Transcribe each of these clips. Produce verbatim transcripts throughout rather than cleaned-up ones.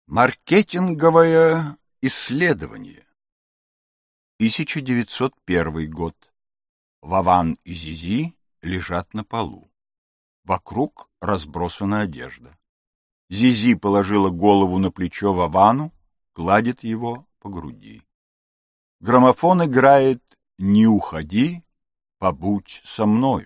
Маркетинговое исследование. тысяча девятьсот первый год. Вован и Зизи лежат на полу. Вокруг разбросана одежда. Зизи положила голову на плечо Вовану, гладит его по груди. Граммофон играет «Не уходи, побудь со мною».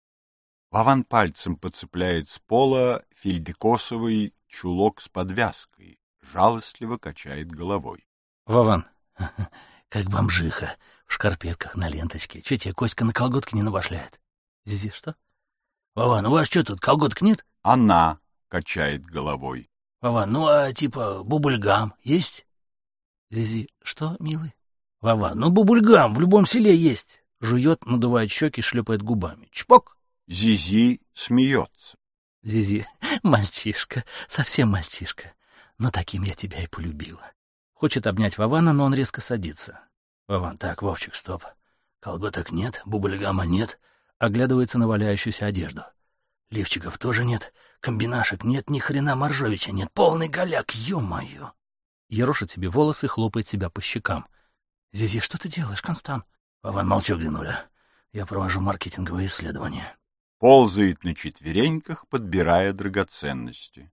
Вован пальцем подцепляет с пола фельдекосовый чулок с подвязкой, жалостливо качает головой. — Вован, как бомжиха, в шкарпетках на ленточке. Че тебе, Коська на колготки не набашляет? Зизи, что? Вован, у вас что тут, колготок нет? Она качает головой. Вован, ну а типа бубульгам есть? Зизи, что, милый? Вован, ну бубульгам в любом селе есть. Жует, надувает щеки, шлепает губами. Чпок! Зизи смеется. Зизи, мальчишка, совсем мальчишка. Но таким я тебя и полюбила. Хочет обнять Вована, но он резко садится. Вован, так, Вовчик, стоп. Колготок нет, бубльгама нет. Оглядывается на валяющуюся одежду. Лифчиков тоже нет, комбинашек нет, ни хрена Моржовича нет. Полный голяк, ё-моё. Ерошит себе волосы, хлопает себя по щекам. Зизи, что ты делаешь, Констант? Вован, молчок, Зинуля. Я провожу маркетинговые исследования. Ползает на четвереньках, подбирая драгоценности.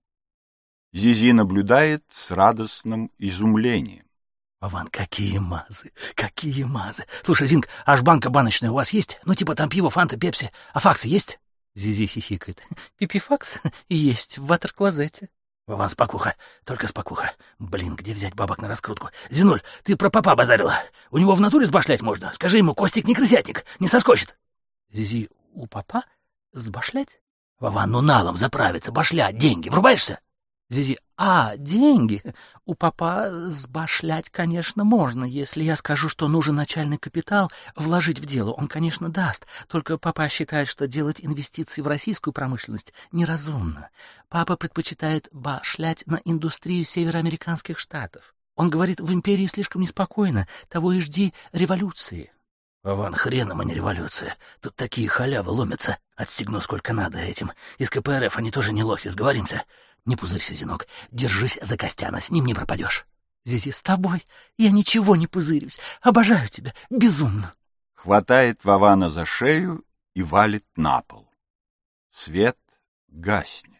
Зизи наблюдает с радостным изумлением. Вован, какие мазы, какие мазы. Слушай, Зинк, аж банка баночная у вас есть? Ну, типа там пиво, фанта, пепси. А факсы есть? Зизи хихикает. Пипифакс? Есть, в ватер-клозете. Вован, спокуха, только спокуха. Блин, где взять бабок на раскрутку? Зинуль, ты про папа базарила. У него в натуре сбашлять можно. Скажи ему, Костик не крысятник, не соскочит. Зизи, у папа сбашлять? Вован, ну налом заправиться, башлять, деньги, врубаешься? Зизи, а, деньги? У папа сбашлять, конечно, можно, если я скажу, что нужен начальный капитал вложить в дело. Он, конечно, даст, только папа считает, что делать инвестиции в российскую промышленность неразумно. Папа предпочитает башлять на индустрию североамериканских штатов. Он говорит, в империи слишком неспокойно, того и жди революции. Вован, хреном, а не революция. Тут такие халявы ломятся. Отстегну сколько надо этим. Из ка пэ эр эф они тоже не лохи, сговоримся. Не пузырься, Зинок. Держись за Костяна, с ним не пропадешь. Зизи, с тобой я ничего не пузырюсь. Обожаю тебя, безумно. Хватает Вована за шею и валит на пол. Свет гаснет.